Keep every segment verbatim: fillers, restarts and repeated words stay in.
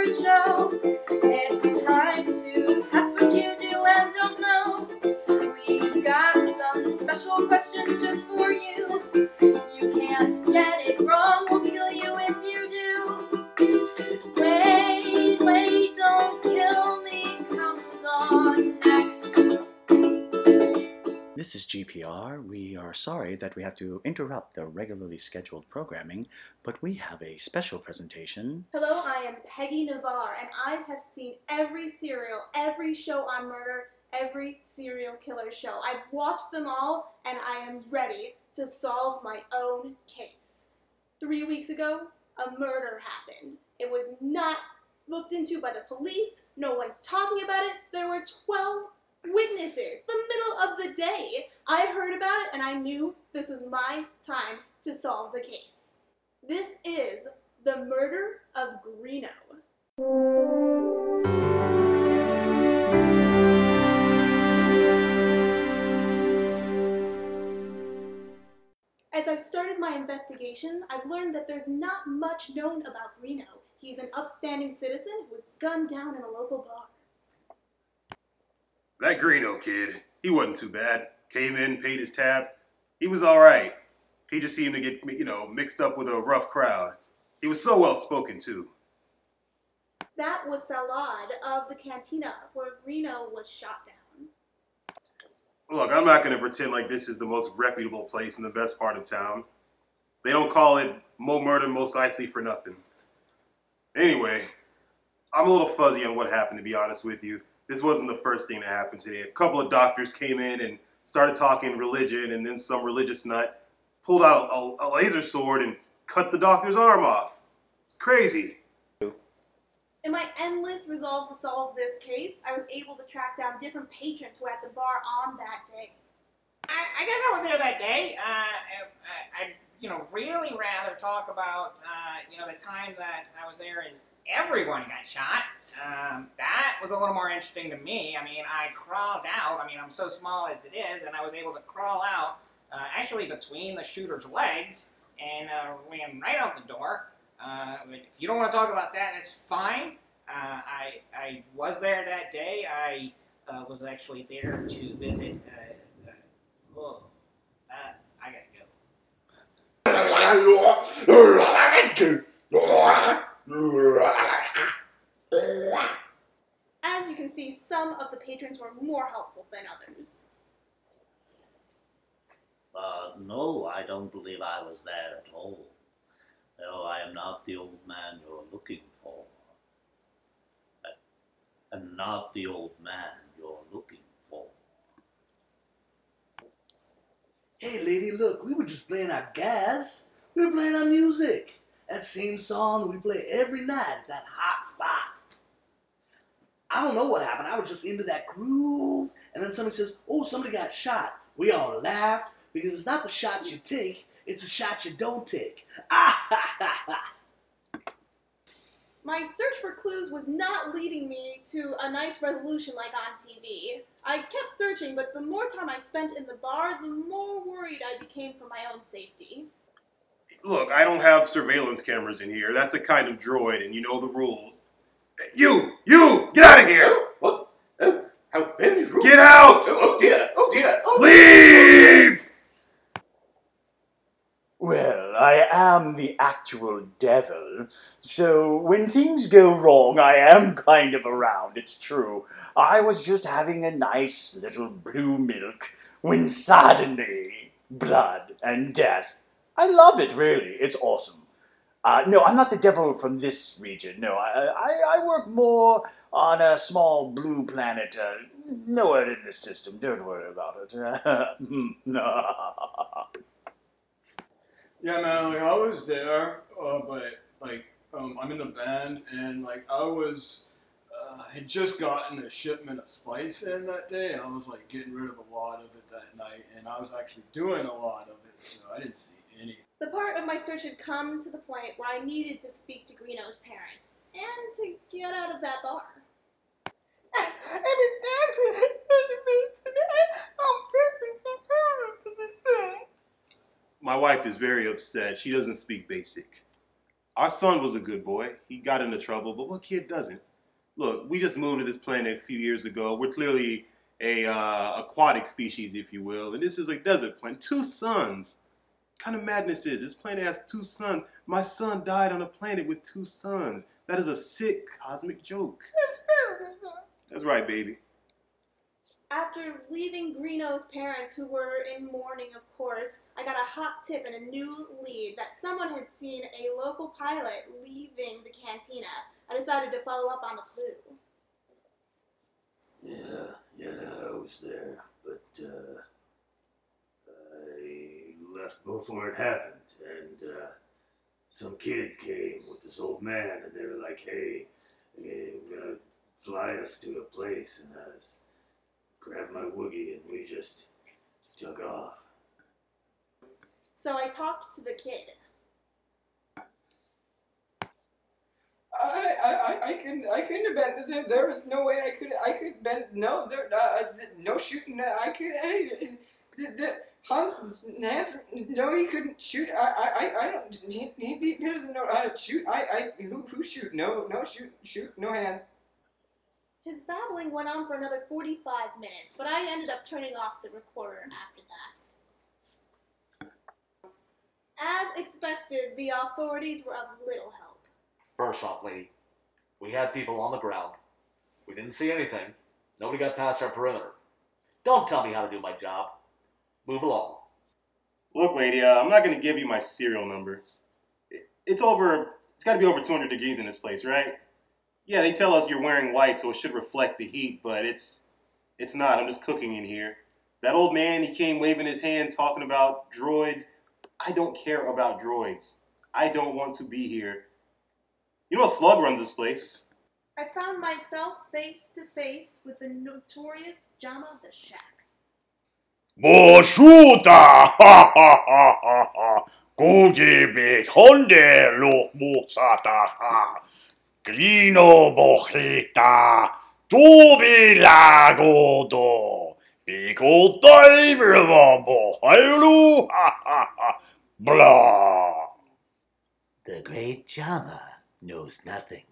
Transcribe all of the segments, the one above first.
secret show. It's time to test what you do and don't know. We've got some special questions just for you. You can't get it wrong, we'll kill you if you do. Wait, wait, don't kill me comes on next. This is G P R. We are sorry that we have to interrupt the regularly scheduled programming, but we have a special presentation. Hello, I am Peggy Navarre, and I have seen every serial, every show on murder, every serial killer show. I've watched them all, and I am ready to solve my own case. Three weeks ago, a murder happened. It was not looked into by the police. No one's talking about it. There were twelve witnesses. The middle of the day. I heard about it and I knew this was my time to solve the case. This is the murder of Greeno. As I've started my investigation, I've learned that there's not much known about Greeno. He's an upstanding citizen who was gunned down in a local bar. That Greeno kid, he wasn't too bad. Came in, paid his tab. He was all right. He just seemed to get, you know, mixed up with a rough crowd. He was so well spoken, too. That was Salad of the Cantina, where Greeno was shot down. Look, I'm not going to pretend like this is the most reputable place in the best part of town. They don't call it Mo Murder Most Icy for nothing. Anyway, I'm a little fuzzy on what happened, to be honest with you. This wasn't the first thing that happened today. A couple of doctors came in and started talking religion, and then some religious nut pulled out a, a laser sword and cut the doctor's arm off. It's crazy. In my endless resolve to solve this case, I was able to track down different patrons who were at the bar on that day. I, I guess I was there that day. Uh, I, I, you know, really rather talk about, uh, you know, the time that I was there and everyone got shot. Um, that was a little more interesting to me. I mean, I crawled out. I mean, I'm so small as it is, and I was able to crawl out, uh, actually between the shooter's legs, and uh, ran right out the door. Uh, if you don't want to talk about that, that's fine. Uh, I I was there that day. I uh, was actually there to visit. Uh, uh, oh, uh, I gotta go. As you can see, some of the patrons were more helpful than others. Uh, no, I don't believe I was there at all. No, I am not the old man you're looking for. And not the old man you're looking for. Hey, lady, look, we were just playing our gas. We were playing our music. That same song that we play every night at that hot spot. I don't know what happened. I was just into that groove. And then somebody says, oh, somebody got shot. We all laughed because it's not the shot you take, it's the shot you don't take. Ah, ha, ha, ha. My search for clues was not leading me to a nice resolution like on T V. I kept searching, but the more time I spent in the bar, the more worried I became for my own safety. Look, I don't have surveillance cameras in here. That's a kind of droid, and you know the rules. You! You! Get out of here! Oh, oh, oh, how very rude. Get out! Oh, oh dear, oh dear. Oh, Leave! Well, I am the actual devil, so when things go wrong, I am kind of around, it's true. I was just having a nice little blue milk when suddenly, blood and death. I love it, really. It's awesome. Uh, no, I'm not the devil from this region. No, I, I, I work more on a small blue planet, uh, nowhere in this system. Don't worry about it. Yeah, man, like, I was there, uh, but, like, um, I'm in the band, and, like, I was, uh, had just gotten a shipment of spice in that day, and I was, like, getting rid of a lot of it that night, and I was actually doing a lot of it, so I didn't see anything. The part of my search had come to the point where I needed to speak to Greeno's parents, and to get out of that bar. My wife is very upset. She doesn't speak basic. Our son was a good boy. He got into trouble, but what kid doesn't? Look, we just moved to this planet a few years ago. We're clearly a uh, aquatic species, if you will, and this is a desert planet. Two suns. What kind of madness is this planet has two suns? My son died on a planet with two suns. That is a sick cosmic joke. That's right, baby. After leaving Greeno's parents, who were in mourning, of course, I got a hot tip and a new lead that someone had seen a local pilot leaving the cantina. I decided to follow up on the clue. Yeah, yeah, I was there, but uh, I left before it happened, and uh, some kid came with this old man, and they were like, hey, hey we're gonna fly us to a place, and I was, grabbed my woogie, and we just took off. So I talked to the kid. I, I, I couldn't, I couldn't have been there. There was no way I could, I could been. No, there, uh, no shooting. I could. I, the, the Hans, Hans, no, he couldn't shoot. I, I, I don't. He, he, he doesn't know how to shoot. I, I, who, who shoot? No, no shoot, shoot, no hands. His babbling went on for another forty-five minutes, but I ended up turning off the recorder after that. As expected, the authorities were of little help. First off, lady, we had people on the ground. We didn't see anything. Nobody got past our perimeter. Don't tell me how to do my job. Move along. Look, lady, uh, I'm not going to give you my serial number. It's over, it's got to be over two hundred degrees in this place, right? Yeah, they tell us you're wearing white, so it should reflect the heat, but it's it's not. I'm just cooking in here. That old man, he came waving his hand, talking about droids. I don't care about droids. I don't want to be here. You know a slug runs this place. I found myself face to face with the notorious Jama the Shack. Boshuta! Ha ha ha ha ha! Kujibi honde lo musata ha! Grino bohita! Tubi lagodo! Biko daibrabo! Hailu! Ha ha ha! Blah! The great Jama knows nothing.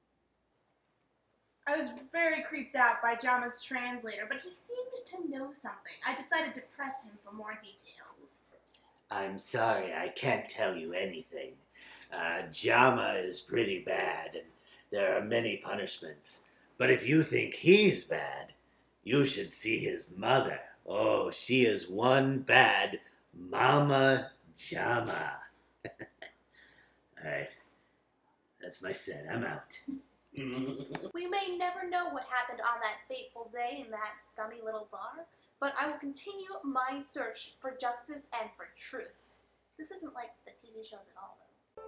I was very creeped out by Jama's translator, but he seemed to know something. I decided to press him for more details. I'm sorry, I can't tell you anything. Uh, Jama is pretty bad, and there are many punishments. But if you think he's bad, you should see his mother. Oh, she is one bad Mama Jama. All right. That's my set. I'm out. We may never know what happened on that fateful day in that scummy little bar, but I will continue my search for justice and for truth. This isn't like the T V shows at all,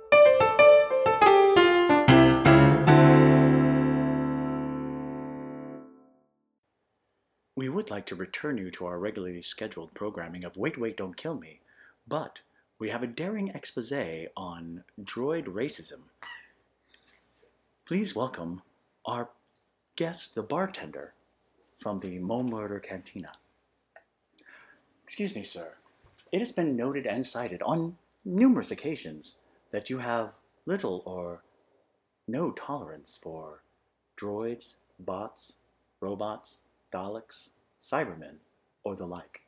though. We would like to return you to our regularly scheduled programming of Wait, Wait, Don't Kill Me, but we have a daring expose on droid racism. Please welcome our guest, the bartender from the Mo Murder Cantina. Excuse me, sir. It has been noted and cited on numerous occasions that you have little or no tolerance for droids, bots, robots, Daleks, Cybermen, or the like.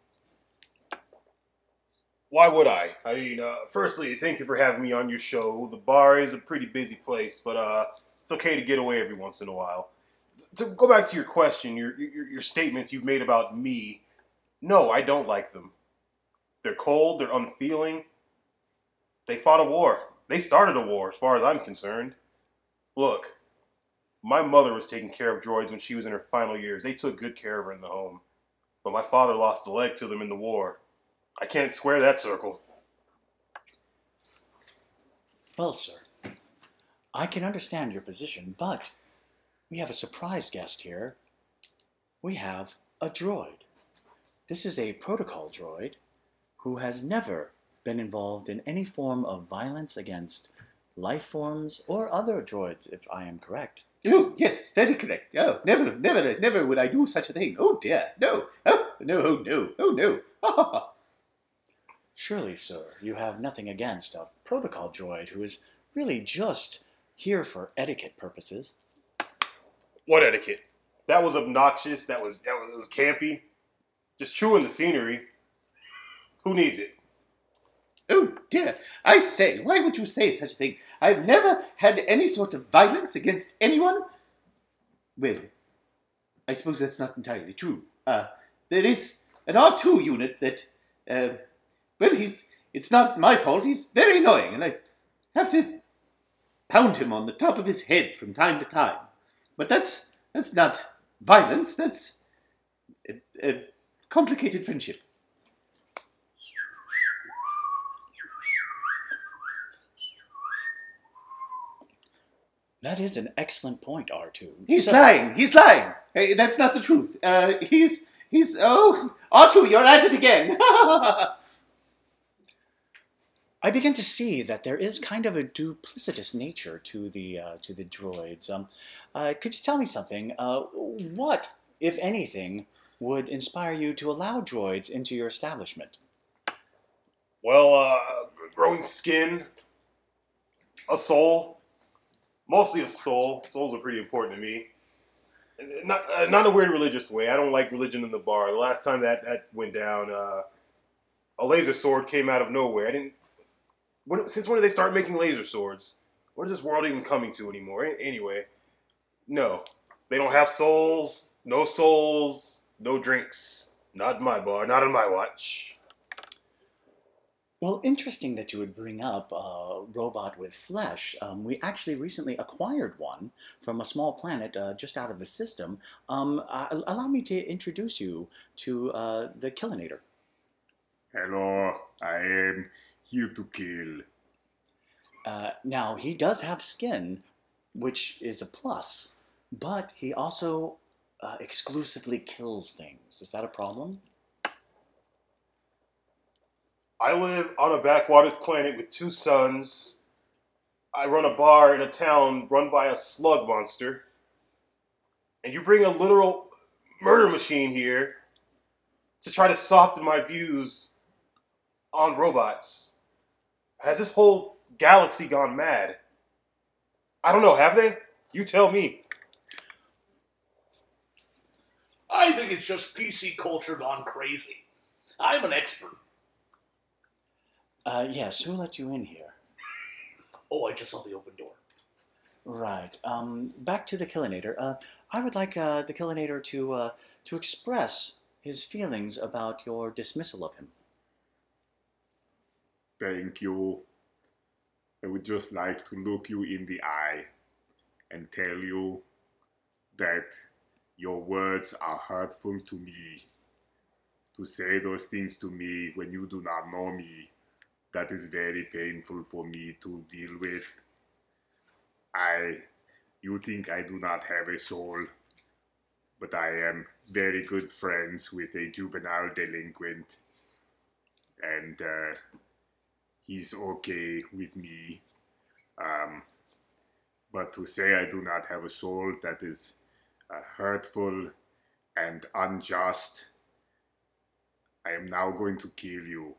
Why would I? I mean, uh, firstly, thank you for having me on your show. The bar is a pretty busy place, but uh, it's okay to get away every once in a while. To go back to your question, your, your your statements you've made about me, no, I don't like them. They're cold, they're unfeeling. They fought a war. They started a war, as far as I'm concerned. Look, my mother was taking care of droids when she was in her final years. They took good care of her in the home. But my father lost a leg to them in the war. I can't square that circle. Well, sir, I can understand your position, but we have a surprise guest here. We have a droid. This is a protocol droid who has never been involved in any form of violence against life forms or other droids, if I am correct. Oh, yes, very correct. Oh, never, never, never would I do such a thing. Oh, dear. No. Oh, no, oh, no. Oh, no. Ha, ha. Surely, sir, you have nothing against a protocol droid who is really just here for etiquette purposes. What etiquette? That was obnoxious. That was that was, it was campy. Just chewing the scenery. Who needs it? Oh dear, I say, why would you say such a thing? I've never had any sort of violence against anyone. Well, I suppose that's not entirely true. Uh, there is an R two unit that, uh, well, he's, it's not my fault. He's very annoying, and I have to pound him on the top of his head from time to time. But that's, that's not violence. That's a, a complicated friendship. That is an excellent point, R two. He's So- lying. He's lying. Hey, that's not the truth. Uh, he's, he's, oh, R two, you're at it again. I begin to see that there is kind of a duplicitous nature to the uh, to the droids. Um, uh, could you tell me something? Uh, what, if anything, would inspire you to allow droids into your establishment? Well, uh, growing skin, a soul, mostly a soul. Souls are pretty important to me. Not, uh, not in a weird religious way. I don't like religion in the bar. The last time that, that went down, uh, a laser sword came out of nowhere. I didn't. When, since when did they start making laser swords? What is this world even coming to anymore? A- Anyway, no. They don't have souls, no souls, no drinks. Not in my bar, not on my watch. Well, interesting that you would bring up a robot with flesh. Um, we actually recently acquired one from a small planet uh, just out of the system. Um, uh, allow me to introduce you to uh, the Killinator. Hello, I am here to kill. Uh, now, he does have skin, which is a plus, but he also uh, exclusively kills things. Is that a problem? I live on a backwater planet with two suns. I run a bar in a town run by a slug monster. And you bring a literal murder machine here to try to soften my views on robots. Has this whole galaxy gone mad? I don't know, have they? You tell me. I think it's just P C culture gone crazy. I'm an expert. Uh, yes, who let you in here? Oh, I just saw the open door. Right. Um, back to the Killinator. Uh, I would like uh, the Killinator to uh, to express his feelings about your dismissal of him. Thank you. I would just like to look you in the eye and tell you that your words are hurtful to me. To say those things to me when you do not know me, that is very painful for me to deal with. I, you think I do not have a soul, but I am very good friends with a juvenile delinquent, and uh, he's okay with me. Um, but to say I do not have a soul, that is uh, hurtful and unjust. I am now going to kill you.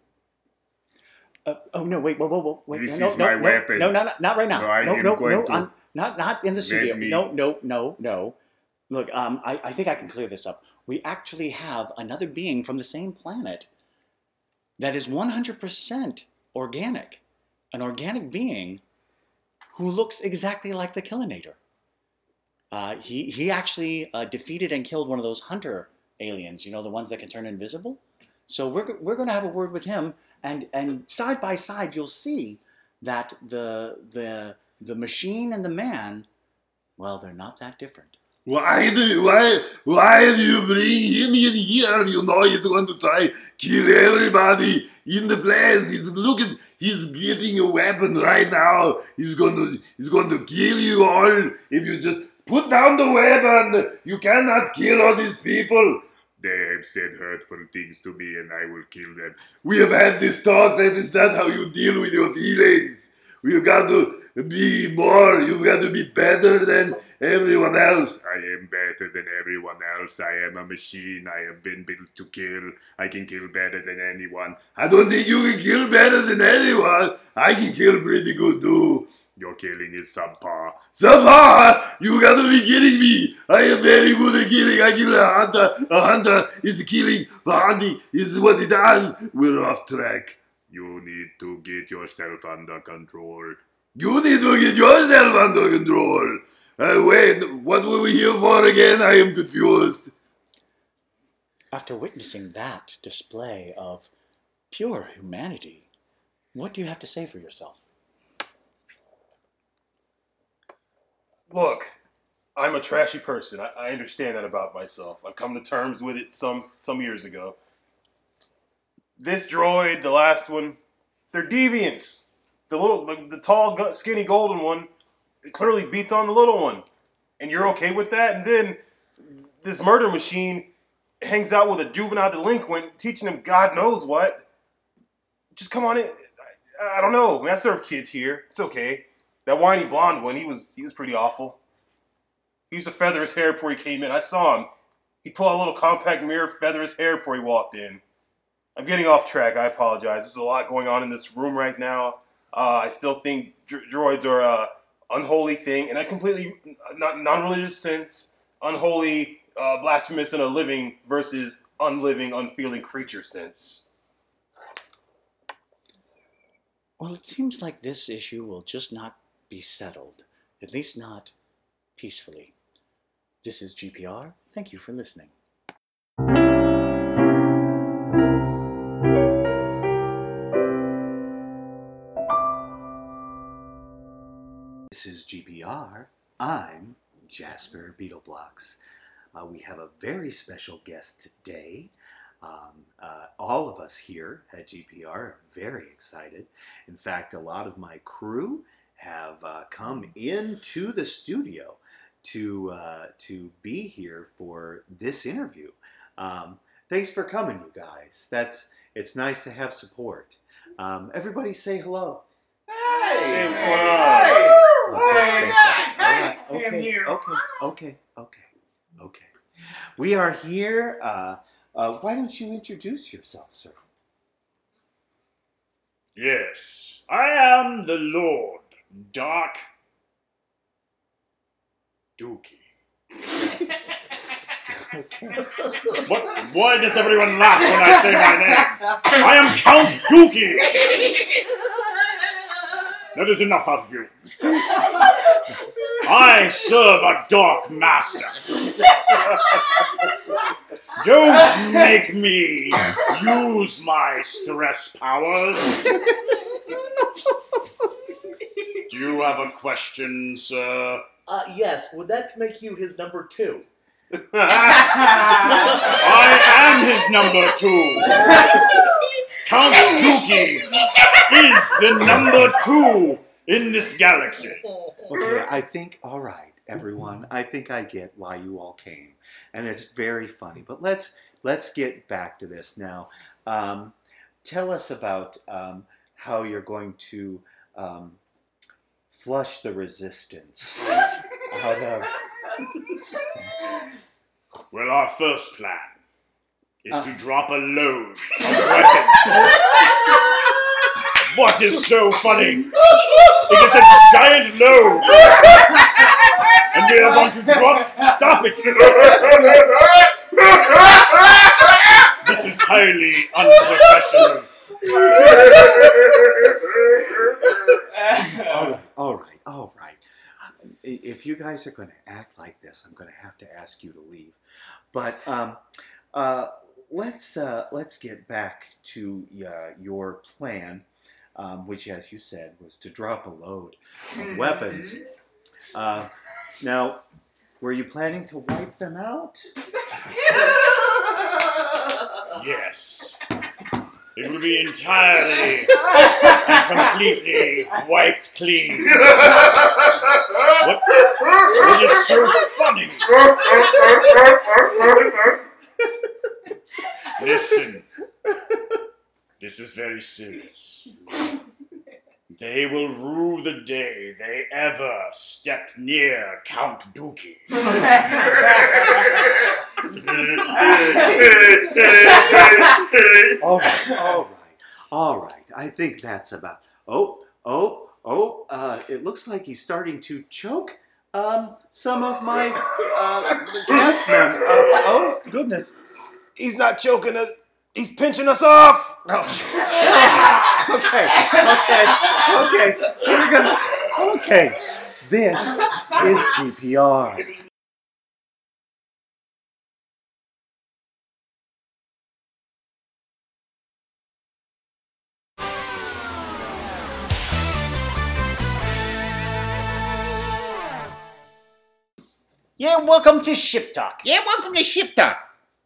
Uh, oh no! Wait! Whoa! Whoa! Whoa! Wait! This no, is no, my no, weapon. No! No! No! Not right now! No, I no! am No! going No! to I'm not not in the studio. me- No! No! No! No! Look, um, I, I think I can clear this up. We actually have another being from the same planet that is one hundred percent organic, an organic being who looks exactly like the Killinator. Uh, he he actually uh, defeated and killed one of those hunter aliens. You know, the ones that can turn invisible. So we're we're going to have a word with him, and and side by side, you'll see that the the the machine and the man, well, they're not that different. Why do you, why why do you bring him in here? You know you're going to try kill everybody in the place. He's look at he's getting a weapon right now. He's going to he's going to kill you all if you just put down the weapon. You cannot kill all these people. They have said hurtful things to me and I will kill them. We have had this talk. That is not how you deal with your feelings. We've got to be more. You've got to be better than everyone else. I am better than everyone else. I am a machine. I have been built to kill. I can kill better than anyone. I don't think you can kill better than anyone. I can kill pretty good too. Your killing is subpar. Subpar? You gotta be kidding me! I am very good at killing. I kill a hunter. A hunter is killing. The hunting is what it does. We're off track. You need to get yourself under control. You need to get yourself under control. Uh, wait, what were we here for again? I am confused. After witnessing that display of pure humanity, what do you have to say for yourself? Look, I'm a trashy person. I, I understand that about myself. I've come to terms with it some some years ago. This droid, the last one, they're deviants. The little, the, the tall, gu- skinny golden one, it clearly beats on the little one, and you're okay with that. And then this murder machine hangs out with a juvenile delinquent, teaching him God knows what. Just come on in. I, I don't know. I mean, I serve kids here. It's okay. That whiny blonde one, he was he was pretty awful. He used to feather his hair before he came in. I saw him. He'd pull out a little compact mirror, feather his hair before he walked in. I'm getting off track. I apologize. There's a lot going on in this room right now. Uh, I still think dro- droids are a unholy thing, and I completely, not non-religious sense, unholy, uh, blasphemous in a living versus unliving, unfeeling creature sense. Well, it seems like this issue will just not be settled, at least not peacefully. This is G P R. Thank you for listening. This is G P R. I'm Jasper Beetleblocks. Uh, we have a very special guest today. Um, uh, all of us here at G P R are very excited. In fact, a lot of my crew have uh, come into the studio to uh, to be here for this interview. Um, thanks for coming, you guys. That's it's nice to have support. Um, everybody say hello. Hey, what's going Hey. on? Well, that's Hey, fantastic. hey, All right. hey, I'm Okay, here. okay, okay, okay, okay. We are here. Uh, uh, why don't you introduce yourself, sir? Yes, I am the Lord Dark Dookie. What? Why does everyone laugh when I say my name? I am Count Dookie! That is enough out of you. I serve a dark master. Don't make me use my stress powers. Do you have a question, sir? Uh, yes, would that make you his number two? I am his number two. Count Dookie is the number two in this galaxy. Okay, I think, all right, everyone, I think I get why you all came. And it's very funny. But let's let's get back to this now. Um, tell us about um, how you're going to um, flush the resistance out of... Well, our first plan is Uh. to drop a load of weapons. What is so funny? It is a giant load. And we are going to drop... Stop it! This is highly unprofessional. all right, all right, all right. If you guys are going to act like this, I'm going to have to ask you to leave. But um, uh, let's uh, let's get back to uh, your plan, um, which, as you said, was to drop a load of weapons. Uh, now, were you planning to wipe them out? Yes. It will be entirely and completely wiped clean. What, what is so funny? Listen. This is very serious. They will rue the day they ever stepped near Count Dookie. all right, all right, all right. I think that's about... Oh, oh, Oh, uh, it looks like he's starting to choke um, some of my uh, cast members. Uh, oh, goodness. He's not choking us. He's pinching us off. Oh. okay, okay, okay. We're gonna. Okay, this is G P R. Yeah, welcome to Ship Talk. Yeah, welcome to Ship Talk.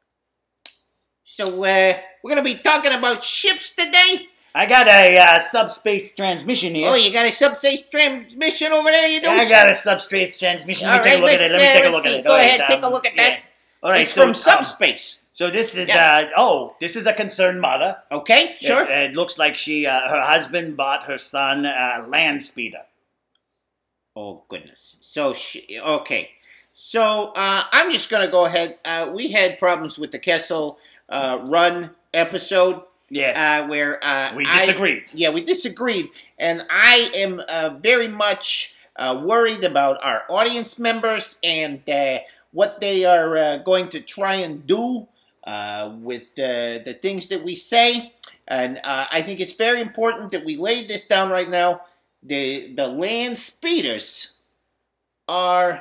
So, uh, we're gonna be talking about ships today? I got a uh, subspace transmission here. Oh, you got a subspace transmission over there, you do? I got a subspace transmission. Let me take a look at it. Let me take a look at it. Go ahead, take a look at that. All right, It's so, from um, subspace. So this is, Yeah. uh, oh, this is a concerned mother. Okay, sure. It, it looks like she, uh, her husband bought her son a land speeder. Oh, goodness. So, she, okay. So, uh, I'm just gonna go ahead. Uh, we had problems with the Kessel uh, Run episode. Yes. Uh, where uh, We I- disagreed. yeah, we disagreed, and I am uh, very much uh, worried about our audience members and uh, what they are uh, going to try and do uh, with uh, the things that we say. And uh, I think it's very important that we lay this down right now. The the land speeders are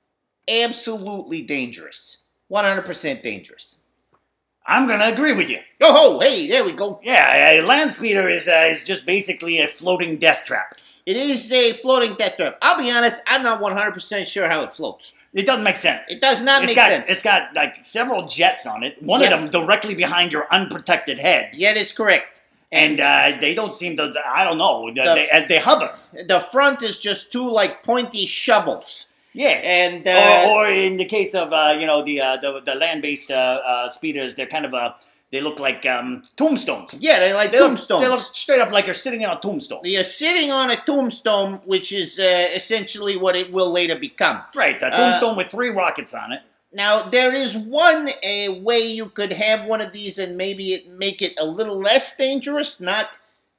absolutely dangerous, one hundred percent dangerous. I'm gonna agree with you. Oh, hey, there we go. Yeah, a land speeder is uh, is just basically a floating death trap. It is a floating death trap. I'll be honest, I'm not one hundred percent sure how it floats. It doesn't make sense. It does not It's make got, sense. It's got like several jets on it. One Yeah. of them directly behind your unprotected head. Yeah, that's correct. And uh, they don't seem to. I don't know. The- they, they, they hover. The front is just two like pointy shovels. Yeah. And uh, or, or in the case of uh, you know the uh, the, the land-based uh, uh, speeders, they're kind of uh, they look like um, tombstones. yeah, they like They look, tombstones. they look straight up like you're sitting on a tombstone. You're sitting on a tombstone, which is uh, essentially what it will later become. Right, a Uh, tombstone with three rockets on it. Now, there is one a way you could have one of these and maybe it make it a little less dangerous, not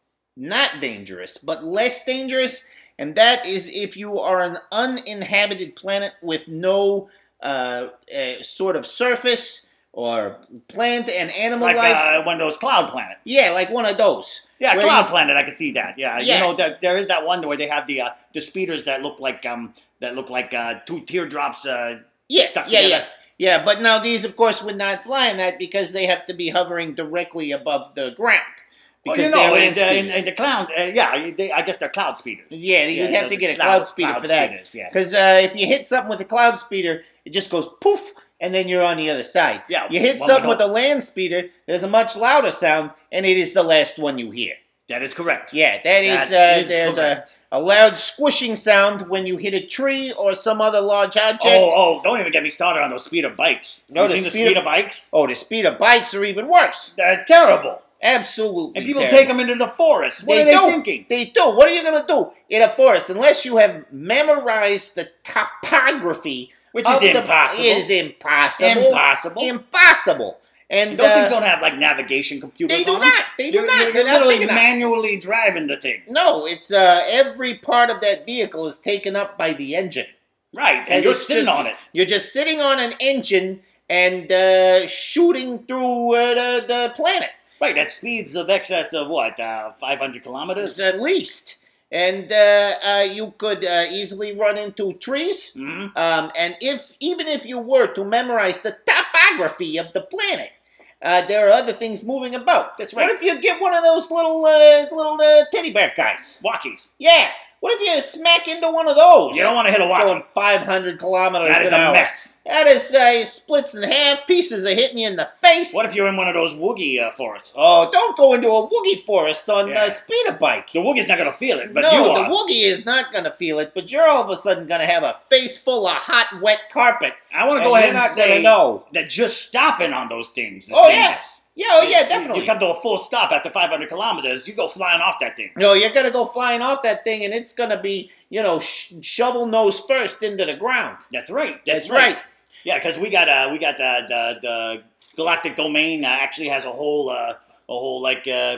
not dangerous, but less dangerous, and that is if you are an uninhabited planet with no uh, uh, sort of surface or plant and animal Like life. uh, one of those cloud planets. Yeah, like one of those. Yeah, Where Cloud you- Planet. I can see that. Yeah, Yeah. you know, that there is that one where they have the uh, the speeders that look like um that look like uh, two teardrops. Uh, Yeah, stuck yeah, together. yeah. Yeah, but now these, of course, would not fly in that because they have to be hovering directly above the ground. Well, Because you know, they're in, land the- in, speeders. in the cloud, uh, yeah, they, I guess they're cloud speeders. Yeah, you'd have those to get a are cloud, speeder cloud for that. speeders, yeah. Because uh, if you hit something with a cloud speeder, it just goes poof, and then you're on the other side. Yeah, You hit one something would with a land speeder, there's a much louder sound, and it is the last one you hear. That is correct. Yeah, that is, That uh, is there's correct. a, a loud squishing sound when you hit a tree or some other large object. Oh, oh, don't even get me started on those speeder bikes. No, you the seen the speeder- speeder bikes? Oh, the speeder bikes are even worse. They're terrible. Absolutely. And people terrible. take them into the forest. What they are they do. thinking? They do. What are you going to do in a forest unless you have memorized the topography? Which is of the- impossible. It is impossible. Impossible. Impossible. And Those uh, things don't have like navigation computers. They do on them. not. They do You're, not. You're, They're you're not literally big enough. manually driving the thing. No, it's uh, every part of that vehicle is taken up by the engine. Right, and you're it's sitting just- on it. You're just sitting on an engine and uh, shooting through uh, the, the planet. Right, at speeds of excess of what, uh, five hundred kilometers? At least. And uh, uh, you could uh, easily run into trees. Mhm. Um, and if even if you were to memorize the topography of the planet, uh, there are other things moving about. That's right. What if you get one of those little uh, little uh, teddy bear guys? Walkies. Yeah. What if you smack into one of those? You don't want to hit a walkie. Going five hundred kilometers That is an a hour. mess. That is uh, splits in half. Pieces are hitting you in the face. What if you're in one of those woogie uh, forests? Oh, don't go into a woogie forest on Yeah. a speeder bike. The woogie's not going to feel it, but no, you the are. woogie is not going to feel it, but you're all of a sudden going to have a face full of hot, wet carpet. I want to and go ahead you're and not gonna say know. that just stopping on those things is Oh, yeah. dangerous. Yeah, oh, yeah, You- definitely. You come to a full stop after five hundred kilometers, you go flying off that thing. No, you're going to go flying off that thing, and it's going to be, you know, sh- shovel nose first into the ground. That's right. That's, That's right. Yeah, because we got uh, we got uh, the the galactic domain uh, actually has a whole uh, a whole like uh,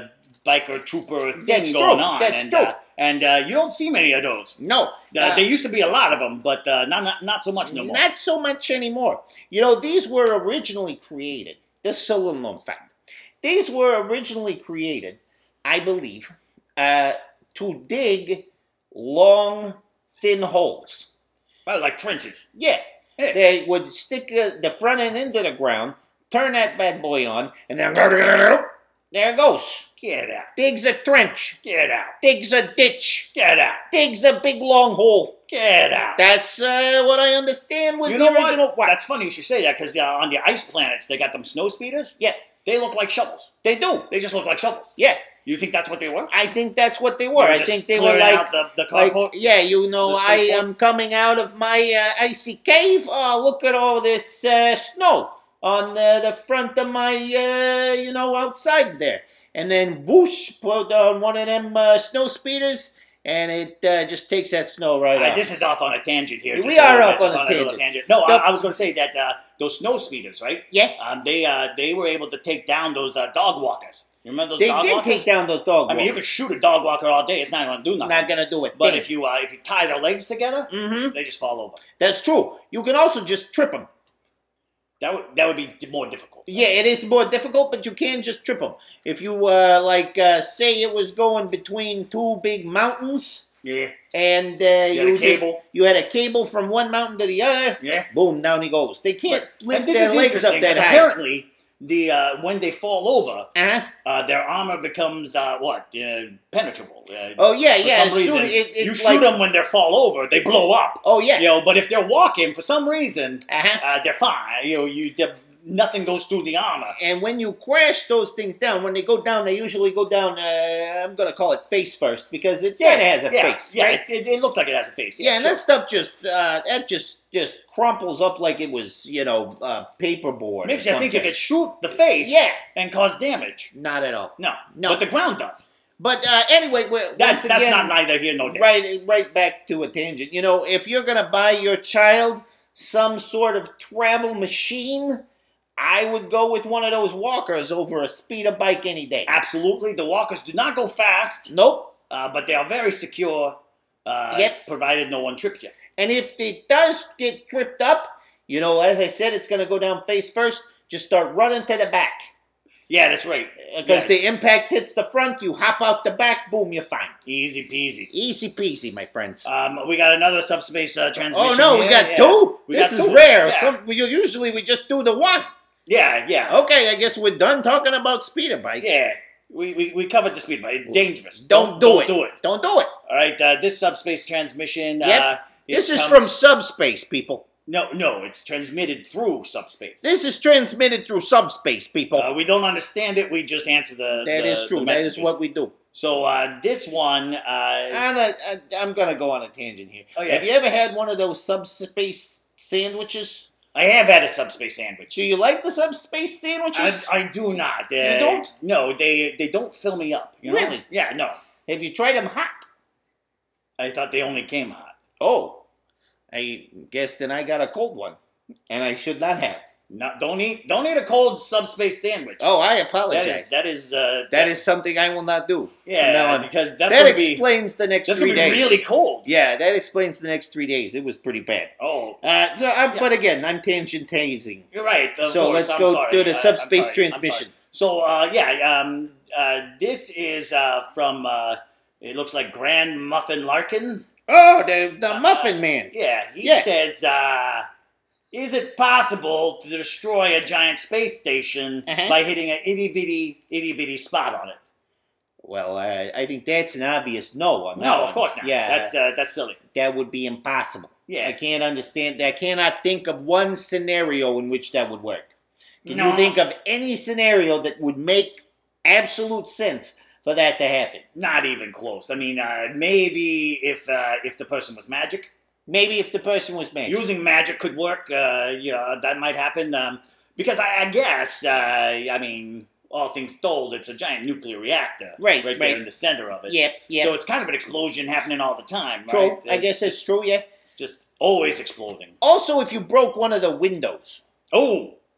biker trooper thing That's going true. on. That's and, true. Uh, and uh, you don't see many of those. No. Uh, Uh, there used to be a lot of them, but uh, not, not not so much no more. Not so much anymore. You know, these were originally created. This is a little known fact. These were originally created, I believe, uh, to dig long, thin holes. Well, like trenches. Yeah. Yeah. They would stick uh, the front end into the ground, turn that bad boy on, and then there it goes. Get out. Digs a trench. Get out. Digs a ditch. Get out. Digs a big long hole. Get out. That's uh, what I understand was You the know original. what? That's funny you should say that, because uh, on the ice planets, they got them snow speeders. Yeah. They look like shovels. They do. They just look like shovels. Yeah. You think that's what they were? I think that's what they were. They were I just think they were clearing like, out the- the like, carport? yeah, you know, The I spaceport? am coming out of my uh, icy cave. Oh, look at all this uh, snow on uh, the front of my, uh, you know, outside there. And then whoosh, put on one of them uh, snow speeders, and it uh, just takes that snow right All right, off. this is off on a tangent here. We just a are little off bit, on just a little tangent. No, The- I, I was going to say that uh, those snow speeders, right? Yeah. Um, they uh, they were able to take down those uh, dog walkers. You remember those They dog did walkers? take down those dog I mean, you walkers. could shoot a dog walker all day; it's not going to do nothing. Not gonna do it. But Thing. if you uh, if you tie their legs together, Mhm. they just fall over. That's true. You can also just trip them. That would that would be more difficult. Yeah, it is more difficult, but you can just trip them. If you, uh, like, uh, say it was going between two big mountains, Yeah. and uh, had you a just- cable. you had a cable from one mountain to the other, Yeah. boom, down he goes. They can't lift And this their is legs up interesting, that 'cause high. apparently, the uh, when they fall over, Uh-huh. uh, their armor becomes uh, what uh, penetrable. Uh, Oh, yeah, for yeah, Some as soon- reason, it- it you like- shoot them when they fall over, they blow up. Oh, yeah. You know, but if they're walking, for some reason, Uh-huh. uh, they're fine. You know, you they're- nothing goes through the armor. And when you crash those things down, when they go down, they usually go down, uh, I'm going to call it face first, because it kind of has a yeah, face, yeah, right? it, it looks like it has a face. Yeah, and sure. that stuff just uh, that just just crumples up like it was, you know, uh, paperboard. Makes or you think you something. could shoot the face Yeah. and cause damage. Not at all. No, No. but the ground does. But uh, anyway, we're, That's once that's again, not neither here nor there. right right back to a tangent. You know, if you're gonna buy your child some sort of travel machine, I would go with one of those walkers over a speeder bike any day. Absolutely, the walkers do not go fast. Nope. Uh, but they are very secure. Uh, Yep. Provided no one trips you. And if it does get tripped up, you know, as I said, it's gonna go down face first. Just start running to the back. Yeah, that's right. Because Yeah. the impact hits the front, you hop out the back, boom, you're fine. Easy peasy. Easy peasy, my friend. Um, we got another subspace uh, transmission. Oh no, we here. got Yeah. two. We this got is two. rare. Yeah. Some we, usually we just do the one. yeah, yeah, Okay, I guess we're done talking about speeder bikes. yeah. We, we, we covered the speed bike. It's dangerous. Don't, do don't it. do it. Don't do it. All right. Uh, this subspace transmission. Yep. Uh, it This is comes- from subspace, people. No, no. It's transmitted through subspace. This is transmitted through subspace, people. Uh, we don't understand it. We just answer the. That the, is true. the That is messages. what we do. So uh, this one. Uh, is- I'm, a, I'm gonna go on a tangent here. Oh, yeah. Have you ever had one of those subspace sandwiches? I have had a subspace sandwich. Do you like the subspace sandwiches? I, I do not. Uh, You don't? No, they they don't fill me up. You know? Really? Yeah, no. Have you tried them hot? I thought they only came hot. Oh, I guess then I got a cold one, and I should not have. No, don't eat don't eat a cold subspace sandwich. Oh, I that apologize. is that is uh, that is something I will not do. from now yeah on. because that's that gonna be explains the next that's three gonna be days. really cold. Yeah, that explains the next three days. It was pretty bad. Oh, Uh, so, I, Yeah. But again, I'm tangentizing. you're right. Of So course, let's I'm go sorry. to the I- I'm subspace sorry, I'm transmission. sorry. So uh, yeah, um, uh, this is uh, from uh, it looks like Grand Muffin Larkin. Oh, the the Muffin Man. Yeah, he Yeah. says, uh, is it possible to destroy a giant space station Uh-huh. by hitting an itty bitty, itty bitty spot on it? Well, I, I think that's an obvious no on that No, one. of course not. Yeah, That's, uh, that's silly. that would be impossible. Yeah. I can't understand. I cannot think of one scenario in which that would work. Can No. you think of any scenario that would make absolute sense for that to happen? Not even close. I mean, uh, maybe if uh, if the person was magic. Maybe if the person was magic. Using magic could work. Uh, yeah, that might happen. Um, because I, I guess, uh, I mean, all things told, it's a giant nuclear reactor. Right, Right there right. in the center of it. Yep, yep. So it's kind of an explosion happening all the time, True. right? I guess that's true, yeah. It's just always exploding. Also, if you broke one of the windows. Oh,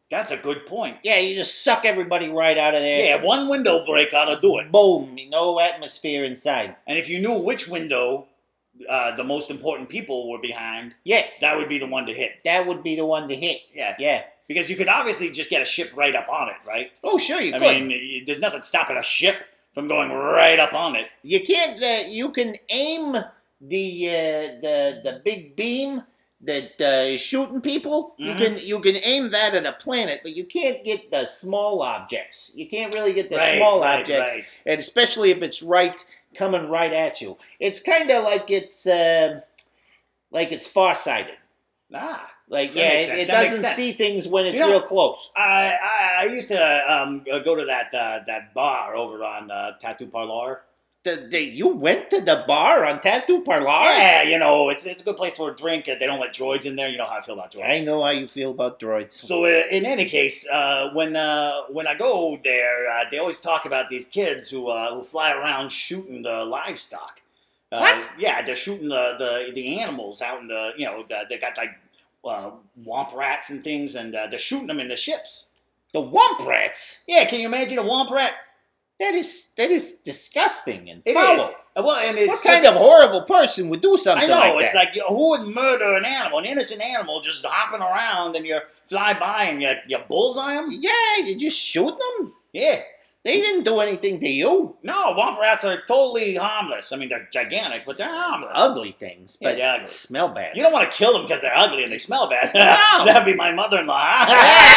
That's a good point. Yeah, you just suck everybody right out of there. Yeah, one window break ought to do it. Boom, no atmosphere inside. And if you knew which window uh, the most important people were behind, yeah, that would be the one to hit. That would be the one to hit. Yeah. Yeah. Because you could obviously just get a ship right up on it, right? Oh, sure you I could. mean, y- there's nothing stopping a ship from going right up on it. You can't. Uh, you can aim the uh, the the big beam that uh, is shooting people. Mhm. You can you can aim that at a planet, but you can't get the small objects. You can't really get the Right, small right, objects, right. and especially if it's right coming right at you. It's kind of like it's uh, like it's farsighted. Ah. Like That yeah, makes it, sense. it That makes doesn't sense. see things when it's You know, real close. I, I I used to um, go to that uh, that bar over on uh, Tattoo Parlor. The, the, you went to the bar on Tattoo Parlor? Yeah, you know, it's it's a good place for a drink. They don't let droids in there. You know how I feel about droids. I know how you feel about droids. So uh, in any case, uh, when uh, when I go there, uh, they always talk about these kids who uh, who fly around shooting the livestock. Uh, What? Yeah, they're shooting the, the, the animals out in the, you know, the, they got like uh, womp rats and things, and uh, they're shooting them in the ships. The womp rats? Yeah, can you imagine a womp rat? That is that is disgusting and It foul. is. Well, and it's What kind just- of horrible person would do something I know, like it's that? like, you know, who would murder an animal, an innocent animal, just hopping around, and you fly by and you, you bullseye them? Yeah, you just shoot them? Yeah. They didn't do anything to you. No, womp rats are totally harmless. I mean, they're gigantic, but they're harmless. Ugly things, Yeah, but they're ugly. smell bad. You don't want to kill them because they're ugly and they smell bad. No. That'd be my mother-in-law.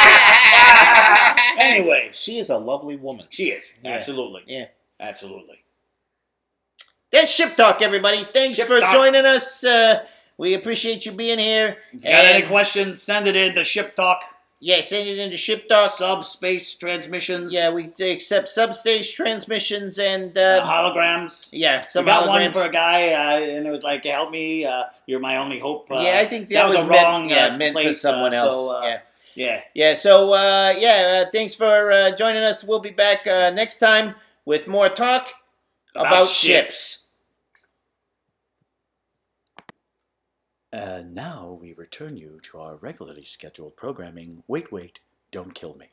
Anyway. She is a lovely woman. She is. Yeah. Absolutely. Yeah. Absolutely. That's Ship Talk, everybody. Thanks Ship for Talk. joining us. Uh, we appreciate you being here. If you got any And- questions, send it in to Ship Talk. Yeah, send it into Ship Talk. Subspace transmissions. Yeah, we accept substage transmissions and uh, Uh, holograms. yeah, some we got holograms. one for a guy, uh, and it was like, "Help me! Uh, you're my only hope." Uh, yeah, I think that, that was, was a meant, wrong yeah, uh, meant place, for someone uh, else. So, uh, yeah. yeah. Yeah, so uh, yeah, uh, thanks for uh, joining us. We'll be back uh, next time with more talk about, About ships. And now we return you to our regularly scheduled programming. Wait, wait, don't kill me.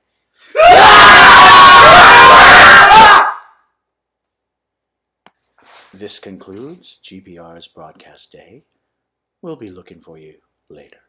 This concludes G P R's broadcast day. We'll be looking for you later.